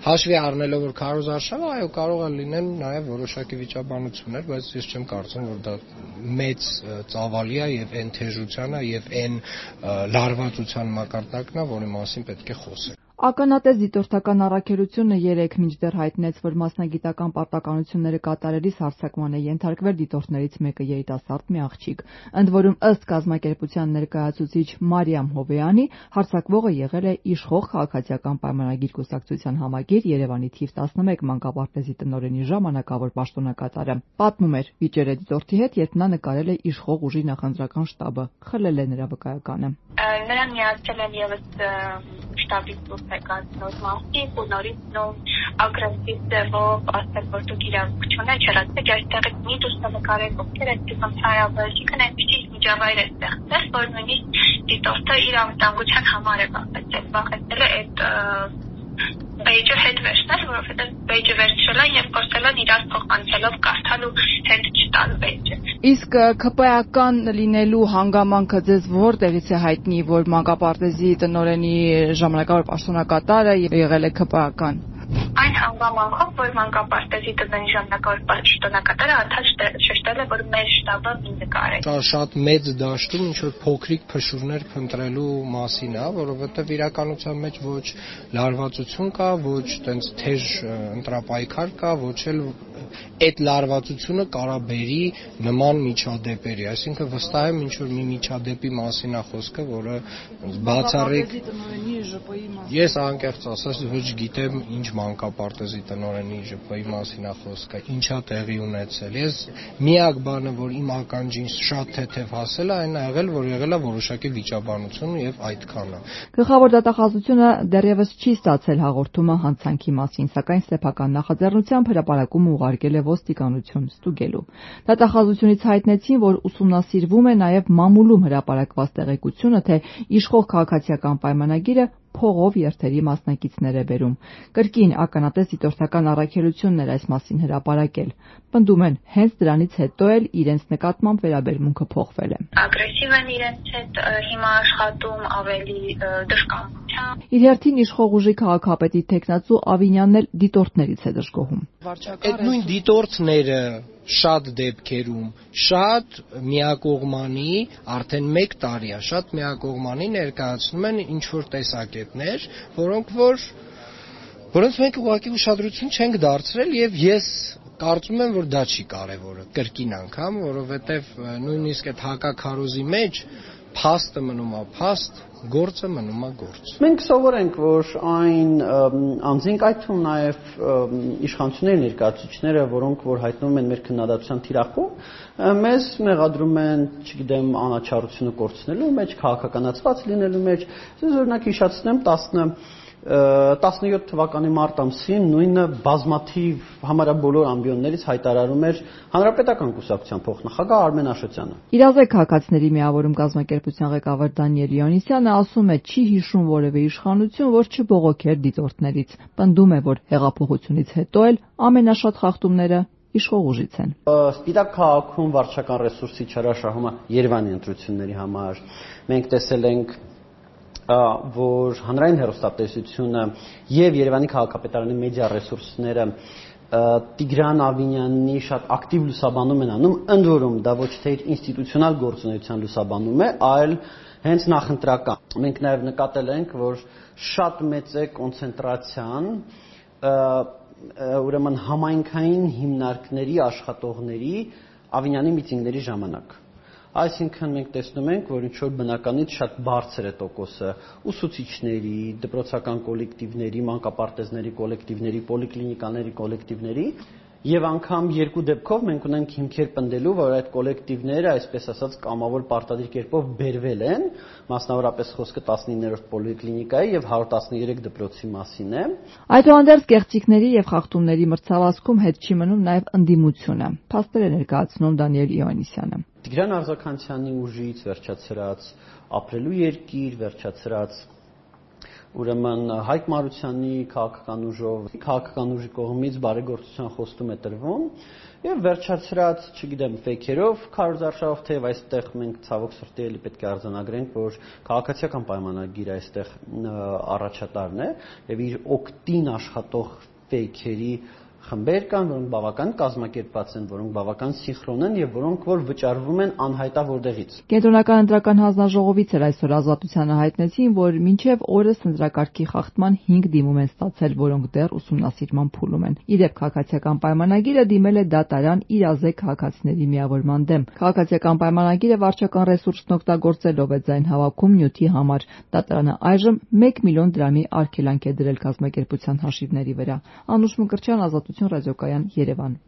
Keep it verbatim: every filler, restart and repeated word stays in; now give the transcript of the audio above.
Հաշվի առնելով որ քարոզարշավը այո կարող է լինել նաև որոշակի վիճաբանություններ, բայց ես չեմ կարծում որ դա մեծ ծավալի է եւ այն թեժության է եւ այն լարվածության մակարդակն է, որի մասին պետք է խոսենք։ Ականատես դիտորդական առաքելությունը երեկ մինչդեռ հայտնեց, որ մասնագիտական պարտականությունները կատարելիս հարձակման է ենթարկվել դիտորդներից մեկը երիտասարդ մի աղջիկ, ընդ որում ըստ կազմակերպության ներկայացուցիչ Մարիամ Հովեյանի հարձակվողը եղել է իշխող քաղաքացիական պայմանագիր կուսակցության համագիր Երևանի թիվ տասնմեկ մանկապարտեզի տնօրենի ժամանակավոր պաշտոնակատարը։ Պատմում էր վիճել է դիտորդի հետ, երբ նա նկարել է իշխող ուժի նախընտրական շտաբը, խլել է նրա վկայականը։ Նրան միացել են ևս շտաբից դուրս եկած նոր մարդիկ ու նորից նոր ագրեսիվ ձևով ասել, որ դուք իրավունք չունեք, չլացեք այստեղից մի դուրս նկարեք, ովքեր այդպիսում ցարավարժիկն այնպիսի միջավայր է ստեղծել, որ նույնիսկ դիտորդը իր անվտանգության համար է վախեցել, վախեցել է այդ բեյջը հետ վերցնել, որովհետև բեյջը վերցրել են եւ կորցրել են իրար փոխանցելով կարդալ ու հետ չտալ բեյջը։ Իսկ ՔՊԱ-ական լինելու հանգամանքը ձեզ որտեղից է հայտնի, որ մանկապարտեզի տնօրենի ժամանակավոր պաշտոնակատարը եղել է ՔՊԱ-ական։ Այն հանգամանքով, որ մանկապարտեզի տնօրենի ժամանակավոր պաշտոնակատարը անդադ շեշտել է, որ մեր շտաբը մի նկար է։ Դա շատ մեծ դաշտում ինչ որ փոքրիկ փշուրներ փնտրելու մասին է, որովհետև իրականության մեջ ոչ լարվածություն կա, ոչ տենց թեժ ընտրապայքար կա, ոչ էլ այդ լարվածությունը կարա բերի նման միջադեպերի, այսինքն վստահ եմ ինչ որ մի միջադեպի մասին է խոսքը, որը բացառիկ Ես անկեղծ ասած ոչ գիտեմ ինչ մանկապարտեզի տնօրենի ԺՊ-ի մասին է խոսքը, ինչա տեղի ունեցել։ Ես միակ բանը, որ իմ ականջին շատ թեթև հասել է, այն է եղել, որ եղել է որոշակի վիճաբանություն եւ այդքանը։ Գլխավոր դատախազությունը դեռևս չի ստացել հաղորդումը հանցանքի մասին, սակայն սեփական նախաձեռնությամբ հրապարակումը ուղարկել է ոստիկանություն ստուգելու։ Դատախազությունից հայտնեցին, որ ուսումնասիրվում է նաև մամուլում հրապարակված տեղեկությունը, թե իշխող քաղաքացիական պայմանագիրը փողով երթերի մասնակիցներ է բերում։ Կրկին ականատես դիտորդական առաքելությունն էր այս մասին հրապարակել։ Պնդում են, հենց դրանից հետո էլ իրենց նկատմամբ վերաբերմունքը փոխվել է։ Ագրեսիվ են իրենց հետ հիմա աշխատում ավելի դժկամությամբ։ Իր հերթին իշխող ուժի քաղաքապետի տեխնացու Ավինյանն էլ դիտորդներից է դժգոհում։ Այդ նույն դիտորդները շատ դեպքերում շատ միակողմանի, արդեն մեկ տարի է, շատ միակողմանի ներկայացնում են ինչ որ տեսակետներ, որոնք որ որոնց մենք ուղղակի ուշադրություն չենք դարձրել եւ ես կարծում եմ, որ դա չի կարևորը կրկին անգամ, որովհետեւ նույնիսկ այդ հակաքարոզի մեջ փաստը մնում է փաստ, գործը մնում է գործ։ Մենք սովորենք, որ այն անձինք այդ թվում նաև իշխանությունների ներկայացուցիչները, որոնք որ հայտնվում են մեր քննադատության թիրախում, մեզ մեղադրում են, չգիտեմ, անաչառությունը կորցնելու մեջ, քաղաքականացված լինելու մեջ։ Ես օրինակ հիշեցնեմ տասնյոթ թվականի մարտ ամսին նույնը բազմաթիվ համարյա բոլոր ամբիոններից հայտարարում էր Հանրապետական կուսակցության փոխնախագահ Արմեն Աշոտյանը։ Իրազեկ քաղաքացիների միավորում կազմակերպության ղեկավար Դանիել Իոնիսյանը ասում է, չի հիշում որևէ իշխանություն, որ չբողոքեր դիտորդներից։ Պնդում է, որ հեղափոխությունից հետո էլ ամենաշատ խախտումները իշխող ուժից են։ Սպիտակ քաղաքում վարչական ռեսուրսի չարաշահումը Երևանի ընտրությունների համար մենք տեսել ենք որ հանրային հեռուստատեսությունը եւ Երևանի քաղաքապետարանի մեդիա ռեսուրսները Տիգրան Ավինյանի շատ ակտիվ լուսաբանում են անում, ընդ որում դա ոչ թե իր ինստիտուցիոնալ գործունեության լուսաբանում է, այլ հենց նախընտրական։ Մենք նաեւ նկատել ենք, որ շատ մեծ է կոնցենտրացիան ուրեմն համայնքային հիմնարկների աշխատողների Ավինյանի միտինգների ժամանակ։ Այսինքն մենք տեսնում ենք, որ ինչ-որ բնականից շատ բարձր է տոկոսը ուսուցիչների, դպրոցական կոլեկտիվների, մանկապարտեզների կոլեկտիվների, պոլիկլինիկաների կոլեկտիվների եւ անգամ երկու դեպքով մենք ունենք հիմքեր պնդելու, որ այդ կոլեկտիվները, այսպես ասած, կամավոր պարտադիր կերպով բերվել են, մասնավորապես խոսքը տասնիններորդ պոլիկլինիկայի եւ հարյուր տասներեք դպրոցի մասին է։ Այդուհանդերձ կեղծիքների եւ խախտումների մրցավազքում հետ չի մնում նաեւ ընդդիմությունը։ Փաստեր է ներկայացնում Դանիել Իոնիսյանը։ Տիգրան Արձաքանցյանի ուժից վերջացրած ապրելու երկիր, վերջացրած Ուրեմն Հայկ Մարությանի քաղաքական ուժով, քաղաքական ուժի կողմից բարեգործության խոստում է տրվում եւ վերջացրած, չգիտեմ, ֆեյքերով, քարոզ արշավով, թեև այստեղ մենք ցավոք սրտի էլի պետք է արձանագրենք, որ քաղաքացիական պայմանագիրը այստեղ առաջատարն է եւ իր օկտին աշխատող ֆեյքերի խմբեր կան, որոնք բավական կազմակերպված են, որոնք բավական սինխրոն են եւ որոնք որ վճարվում են անհայտա որտեղից։ Կենտրոնական ընտրական հանձնաժողովից էր այսօր Ազատությանը հայտնեցին, որ մինչև օրս ընտրակարգի խախտման հինգ դիմում են ստացել, որոնք դեռ ուսումնասիրման փուլում են։ Իդեպ քաղաքացիական պայմանագիրը դիմել է դատարան իրազեկ քաղաքացիների միավորման դեմ։ Քաղաքացիական պայմանագիրը վարչական ռեսուրսն օգտագործելով է ձայն հավաքում նյութի համար։ Դատարանը այժմ մեկ միլիոն դրամի արգելանք է դրել կազմակերպության հաշիվների վրա։ Անուշ Մկրտչյան, Ազատություն ռադիոկայան, Երևան։